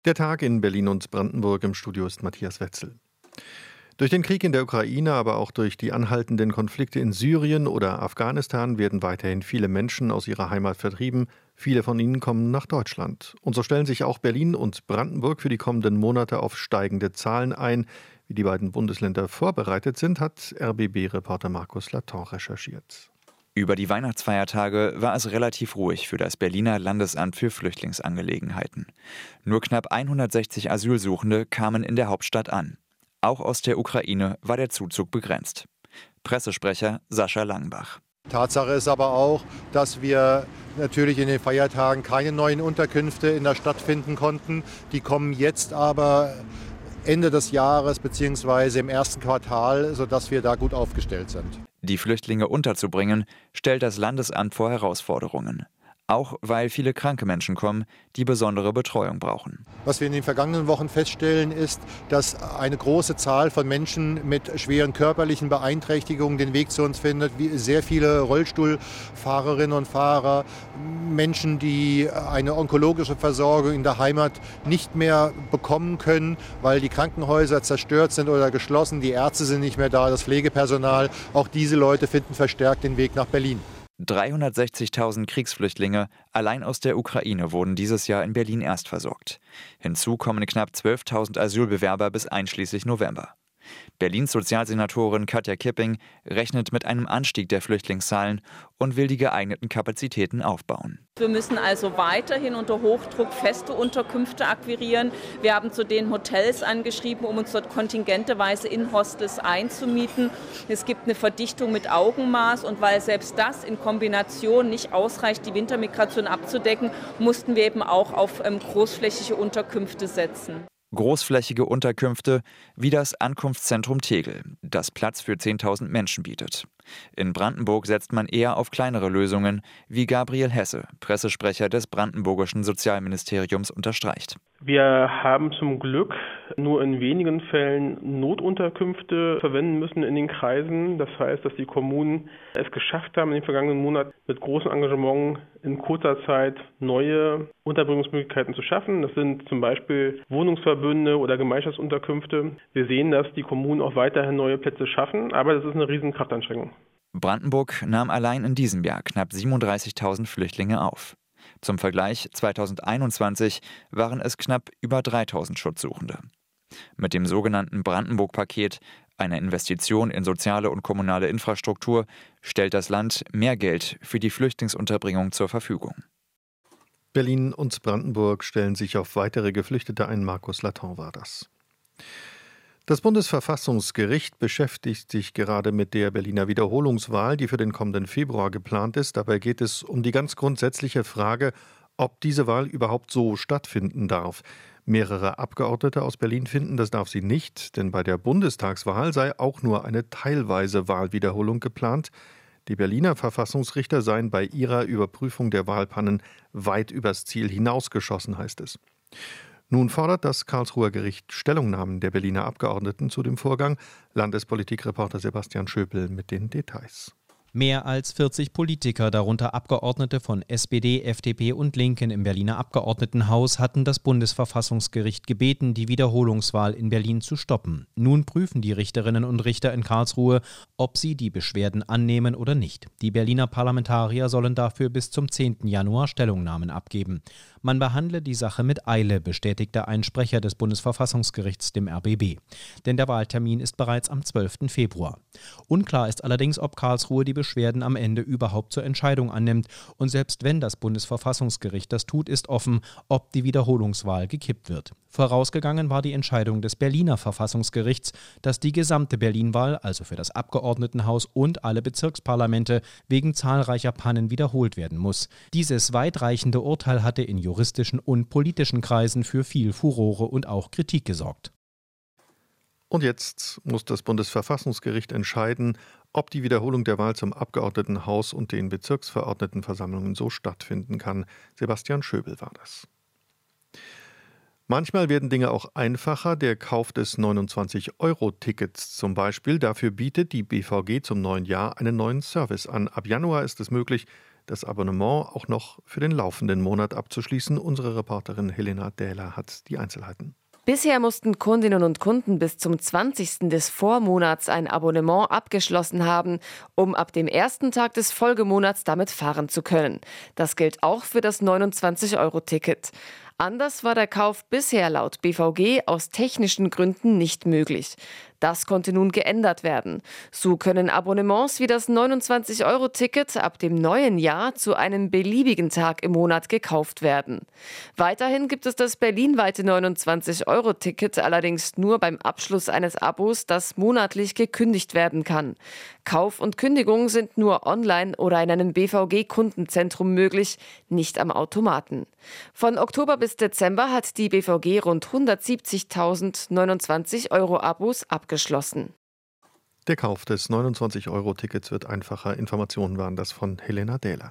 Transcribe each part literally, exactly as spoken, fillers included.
Der Tag in Berlin und Brandenburg. Im Studio ist Matthias Wetzel. Durch den Krieg in der Ukraine, aber auch durch die anhaltenden Konflikte in Syrien oder Afghanistan werden weiterhin viele Menschen aus ihrer Heimat vertrieben. Viele von ihnen kommen nach Deutschland. Und so stellen sich auch Berlin und Brandenburg für die kommenden Monate auf steigende Zahlen ein. Wie die beiden Bundesländer vorbereitet sind, hat R B B-Reporter Markus Laton recherchiert. Über die Weihnachtsfeiertage war es relativ ruhig für das Berliner Landesamt für Flüchtlingsangelegenheiten. Nur knapp hundertsechzig Asylsuchende kamen in der Hauptstadt an. Auch aus der Ukraine war der Zuzug begrenzt. Pressesprecher Sascha Langenbach. Tatsache ist aber auch, dass wir natürlich in den Feiertagen keine neuen Unterkünfte in der Stadt finden konnten. Die kommen jetzt aber Ende des Jahres bzw. im ersten Quartal, sodass wir da gut aufgestellt sind. Die Flüchtlinge unterzubringen, stellt das Landesamt vor Herausforderungen. Auch weil viele kranke Menschen kommen, die besondere Betreuung brauchen. Was wir in den vergangenen Wochen feststellen, ist, dass eine große Zahl von Menschen mit schweren körperlichen Beeinträchtigungen den Weg zu uns findet. Wie sehr viele Rollstuhlfahrerinnen und Fahrer, Menschen, die eine onkologische Versorgung in der Heimat nicht mehr bekommen können, weil die Krankenhäuser zerstört sind oder geschlossen, die Ärzte sind nicht mehr da, das Pflegepersonal. Auch diese Leute finden verstärkt den Weg nach Berlin. dreihundertsechzigtausend Kriegsflüchtlinge allein aus der Ukraine wurden dieses Jahr in Berlin erstversorgt. Hinzu kommen knapp zwölftausend Asylbewerber bis einschließlich November. Berlins Sozialsenatorin Katja Kipping rechnet mit einem Anstieg der Flüchtlingszahlen und will die geeigneten Kapazitäten aufbauen. Wir müssen also weiterhin unter Hochdruck feste Unterkünfte akquirieren. Wir haben zu den Hotels angeschrieben, um uns dort kontingenteweise in Hostels einzumieten. Es gibt eine Verdichtung mit Augenmaß und weil selbst das in Kombination nicht ausreicht, die Wintermigration abzudecken, mussten wir eben auch auf ähm, großflächige Unterkünfte setzen. Großflächige Unterkünfte wie das Ankunftszentrum Tegel, das Platz für zehntausend Menschen bietet. In Brandenburg setzt man eher auf kleinere Lösungen, wie Gabriel Hesse, Pressesprecher des brandenburgischen Sozialministeriums, unterstreicht. Wir haben zum Glück nur in wenigen Fällen Notunterkünfte verwenden müssen in den Kreisen. Das heißt, dass die Kommunen es geschafft haben, in den vergangenen Monaten mit großem Engagement in kurzer Zeit neue Unterbringungsmöglichkeiten zu schaffen. Das sind zum Beispiel Wohnungsverbünde oder Gemeinschaftsunterkünfte. Wir sehen, dass die Kommunen auch weiterhin neue Plätze schaffen, aber das ist eine riesen Kraftanstrengung. Brandenburg nahm allein in diesem Jahr knapp siebenunddreißigtausend Flüchtlinge auf. Zum Vergleich zweitausendeinundzwanzig waren es knapp über dreitausend Schutzsuchende. Mit dem sogenannten Brandenburg-Paket, einer Investition in soziale und kommunale Infrastruktur, stellt das Land mehr Geld für die Flüchtlingsunterbringung zur Verfügung. Berlin und Brandenburg stellen sich auf weitere Geflüchtete ein. Markus Laton war das. Das Bundesverfassungsgericht beschäftigt sich gerade mit der Berliner Wiederholungswahl, die für den kommenden Februar geplant ist. Dabei geht es um die ganz grundsätzliche Frage, ob diese Wahl überhaupt so stattfinden darf. Mehrere Abgeordnete aus Berlin finden, das darf sie nicht, denn bei der Bundestagswahl sei auch nur eine teilweise Wahlwiederholung geplant. Die Berliner Verfassungsrichter seien bei ihrer Überprüfung der Wahlpannen weit übers Ziel hinausgeschossen, heißt es. Nun fordert das Karlsruher Gericht Stellungnahmen der Berliner Abgeordneten zu dem Vorgang. Landespolitikreporter Sebastian Schöpel mit den Details. Mehr als vierzig Politiker, darunter Abgeordnete von S P D, F D P und Linken im Berliner Abgeordnetenhaus, hatten das Bundesverfassungsgericht gebeten, die Wiederholungswahl in Berlin zu stoppen. Nun prüfen die Richterinnen und Richter in Karlsruhe, ob sie die Beschwerden annehmen oder nicht. Die Berliner Parlamentarier sollen dafür bis zum zehnten Januar Stellungnahmen abgeben. Man behandle die Sache mit Eile, bestätigte ein Sprecher des Bundesverfassungsgerichts dem R B B. Denn der Wahltermin ist bereits am zwölften Februar. Unklar ist allerdings, ob Karlsruhe die Beschwerden am Ende überhaupt zur Entscheidung annimmt. Und selbst wenn das Bundesverfassungsgericht das tut, ist offen, ob die Wiederholungswahl gekippt wird. Vorausgegangen war die Entscheidung des Berliner Verfassungsgerichts, dass die gesamte Berlinwahl, also für das Abgeordnetenhaus und alle Bezirksparlamente, wegen zahlreicher Pannen wiederholt werden muss. Dieses weitreichende Urteil hatte in juristischen und politischen Kreisen für viel Furore und auch Kritik gesorgt. Und jetzt muss das Bundesverfassungsgericht entscheiden, ob die Wiederholung der Wahl zum Abgeordnetenhaus und den Bezirksverordnetenversammlungen so stattfinden kann. Sebastian Schöbel war das. Manchmal werden Dinge auch einfacher. Der Kauf des neunundzwanzig-Euro-Tickets zum Beispiel. Dafür bietet die B V G zum neuen Jahr einen neuen Service an. Ab Januar ist es möglich, das Abonnement auch noch für den laufenden Monat abzuschließen. Unsere Reporterin Helena Dähler hat die Einzelheiten. Bisher mussten Kundinnen und Kunden bis zum zwanzigsten des Vormonats ein Abonnement abgeschlossen haben, um ab dem ersten Tag des Folgemonats damit fahren zu können. Das gilt auch für das neunundzwanzig Euro Ticket. Anders war der Kauf bisher laut B V G aus technischen Gründen nicht möglich. Das konnte nun geändert werden. So können Abonnements wie das neunundzwanzig Euro Ticket ab dem neuen Jahr zu einem beliebigen Tag im Monat gekauft werden. Weiterhin gibt es das berlinweite neunundzwanzig Euro Ticket allerdings nur beim Abschluss eines Abos, das monatlich gekündigt werden kann. Kauf und Kündigung sind nur online oder in einem B V G-Kundenzentrum möglich, nicht am Automaten. Von Oktober bis Dezember hat die B V G rund hundertsiebzigtausend neunundzwanzig Euro Abos abgeschlossen. Geschlossen. Der Kauf des neunundzwanzig Euro Tickets wird einfacher. Informationen waren das von Helena Dähler.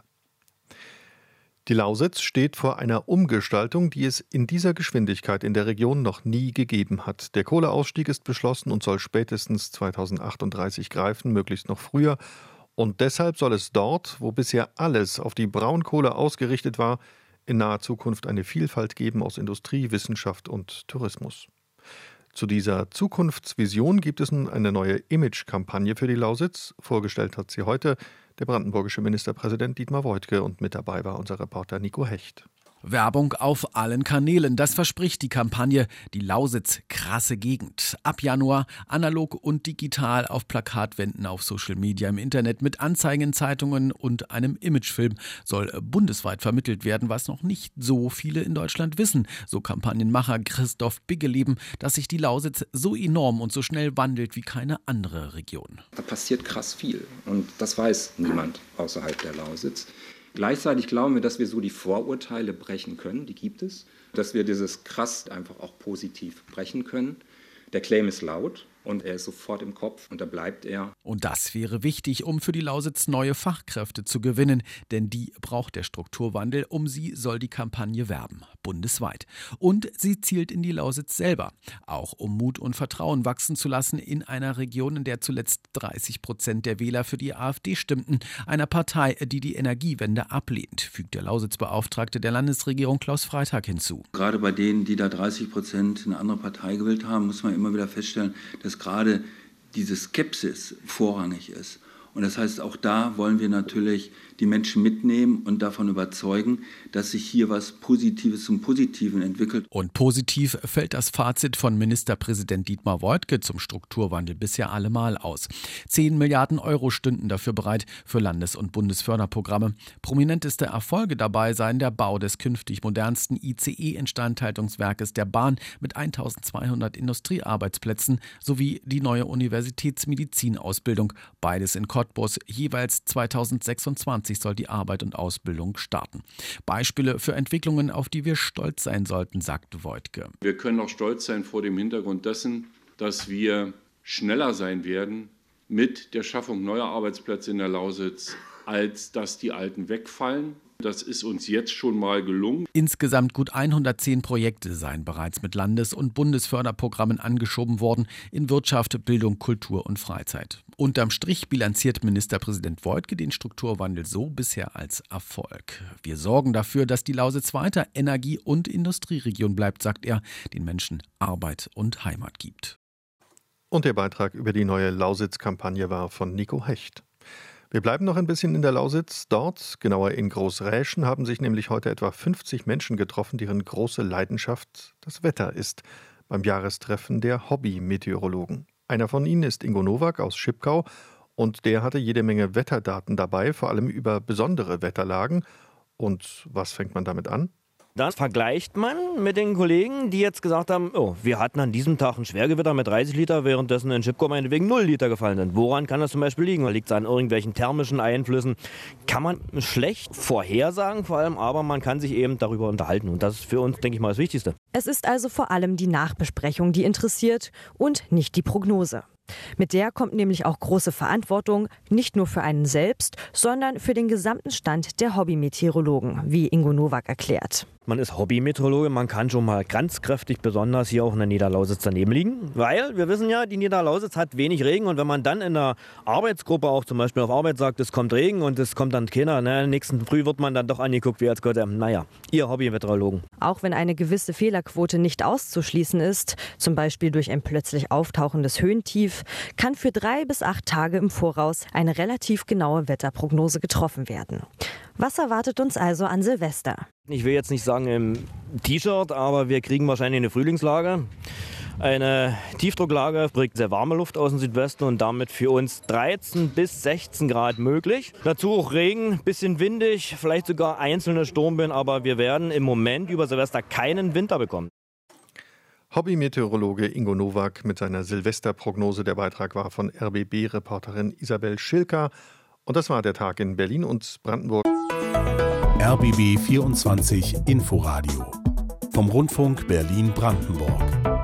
Die Lausitz steht vor einer Umgestaltung, die es in dieser Geschwindigkeit in der Region noch nie gegeben hat. Der Kohleausstieg ist beschlossen und soll spätestens zweitausendachtunddreißig greifen, möglichst noch früher. Und deshalb soll es dort, wo bisher alles auf die Braunkohle ausgerichtet war, in naher Zukunft eine Vielfalt geben aus Industrie, Wissenschaft und Tourismus. Zu dieser Zukunftsvision gibt es nun eine neue Image-Kampagne für die Lausitz. Vorgestellt hat sie heute der brandenburgische Ministerpräsident Dietmar Woidke und mit dabei war unser Reporter Nico Hecht. Werbung auf allen Kanälen, das verspricht die Kampagne Die Lausitz, krasse Gegend. Ab Januar analog und digital auf Plakatwänden, auf Social Media, im Internet, mit Anzeigen in Zeitungen und einem Imagefilm soll bundesweit vermittelt werden, was noch nicht so viele in Deutschland wissen. So Kampagnenmacher Christoph Biggeleben, dass sich die Lausitz so enorm und so schnell wandelt wie keine andere Region. Da passiert krass viel und das weiß niemand außerhalb der Lausitz. Gleichzeitig glauben wir, dass wir so die Vorurteile brechen können, die gibt es, dass wir dieses krass einfach auch positiv brechen können. Der Claim ist laut und er ist sofort im Kopf und da bleibt er. Und das wäre wichtig, um für die Lausitz neue Fachkräfte zu gewinnen, denn die braucht der Strukturwandel, um sie soll die Kampagne werben, bundesweit. Und sie zielt in die Lausitz selber, auch um Mut und Vertrauen wachsen zu lassen in einer Region, in der zuletzt dreißig Prozent der Wähler für die AfD stimmten, einer Partei, die die Energiewende ablehnt, fügt der Lausitzbeauftragte der Landesregierung Klaus Freitag hinzu. Gerade bei denen, die da dreißig Prozent eine andere Partei gewählt haben, muss man immer wieder feststellen, dass gerade diese Skepsis vorrangig ist. Und das heißt, auch da wollen wir natürlich die Menschen mitnehmen und davon überzeugen, dass sich hier was Positives zum Positiven entwickelt. Und positiv fällt das Fazit von Ministerpräsident Dietmar Woidke zum Strukturwandel bisher allemal aus. Zehn Milliarden Euro stünden dafür bereit für Landes- und Bundesförderprogramme. Prominenteste Erfolge dabei seien der Bau des künftig modernsten I C E-Instandhaltungswerkes der Bahn mit eintausendzweihundert Industriearbeitsplätzen sowie die neue Universitätsmedizinausbildung, beides in Cottbus. Jeweils zweitausendsechsundzwanzig soll die Arbeit und Ausbildung starten. Beispiele für Entwicklungen, auf die wir stolz sein sollten, sagte Woidke. Wir können auch stolz sein vor dem Hintergrund dessen, dass wir schneller sein werden mit der Schaffung neuer Arbeitsplätze in der Lausitz, als dass die alten wegfallen. Das ist uns jetzt schon mal gelungen. Insgesamt gut hundertzehn Projekte seien bereits mit Landes- und Bundesförderprogrammen angeschoben worden in Wirtschaft, Bildung, Kultur und Freizeit. Unterm Strich bilanziert Ministerpräsident Woidke den Strukturwandel so bisher als Erfolg. Wir sorgen dafür, dass die Lausitz weiter Energie- und Industrieregion bleibt, sagt er, den Menschen Arbeit und Heimat gibt. Und der Beitrag über die neue Lausitz-Kampagne war von Nico Hecht. Wir bleiben noch ein bisschen in der Lausitz. Dort, genauer in Großräschen, haben sich nämlich heute etwa fünfzig Menschen getroffen, deren große Leidenschaft das Wetter ist, beim Jahrestreffen der Hobby-Meteorologen. Einer von ihnen ist Ingo Nowak aus Schipkau und der hatte jede Menge Wetterdaten dabei, vor allem über besondere Wetterlagen. Und was fängt man damit an? Das vergleicht man mit den Kollegen, die jetzt gesagt haben, oh, wir hatten an diesem Tag ein Schwergewitter mit dreißig Liter, währenddessen in Schipkau meinetwegen null Liter gefallen sind. Woran kann das zum Beispiel liegen? Liegt es an irgendwelchen thermischen Einflüssen? Kann man schlecht vorhersagen vor allem, aber man kann sich eben darüber unterhalten. Und das ist für uns, denke ich mal, das Wichtigste. Es ist also vor allem die Nachbesprechung, die interessiert und nicht die Prognose. Mit der kommt nämlich auch große Verantwortung, nicht nur für einen selbst, sondern für den gesamten Stand der Hobbymeteorologen, wie Ingo Nowak erklärt. Man ist Hobbymeteorologe, man kann schon mal ganz kräftig besonders hier auch in der Niederlausitz daneben liegen, weil wir wissen ja, die Niederlausitz hat wenig Regen und wenn man dann in der Arbeitsgruppe auch zum Beispiel auf Arbeit sagt, es kommt Regen und es kommt dann keiner, ne, nächsten Früh wird man dann doch angeguckt, wie als Gott, naja, ihr Hobbymeteorologen. Auch wenn eine gewisse Fehlerquote nicht auszuschließen ist, zum Beispiel durch ein plötzlich auftauchendes Höhentief, kann für drei bis acht Tage im Voraus eine relativ genaue Wetterprognose getroffen werden. Was erwartet uns also an Silvester? Ich will jetzt nicht sagen im T-Shirt, aber wir kriegen wahrscheinlich eine Frühlingslage. Eine Tiefdrucklage bringt sehr warme Luft aus dem Südwesten und damit für uns dreizehn bis sechzehn Grad möglich. Dazu auch Regen, bisschen windig, vielleicht sogar einzelne Sturmböen, aber wir werden im Moment über Silvester keinen Winter bekommen. Hobbymeteorologe Ingo Nowak mit seiner Silvesterprognose. Der Beitrag war von R B B-Reporterin Isabel Schilker. Und das war der Tag in Berlin und Brandenburg. R B B vierundzwanzig Inforadio vom Rundfunk Berlin-Brandenburg.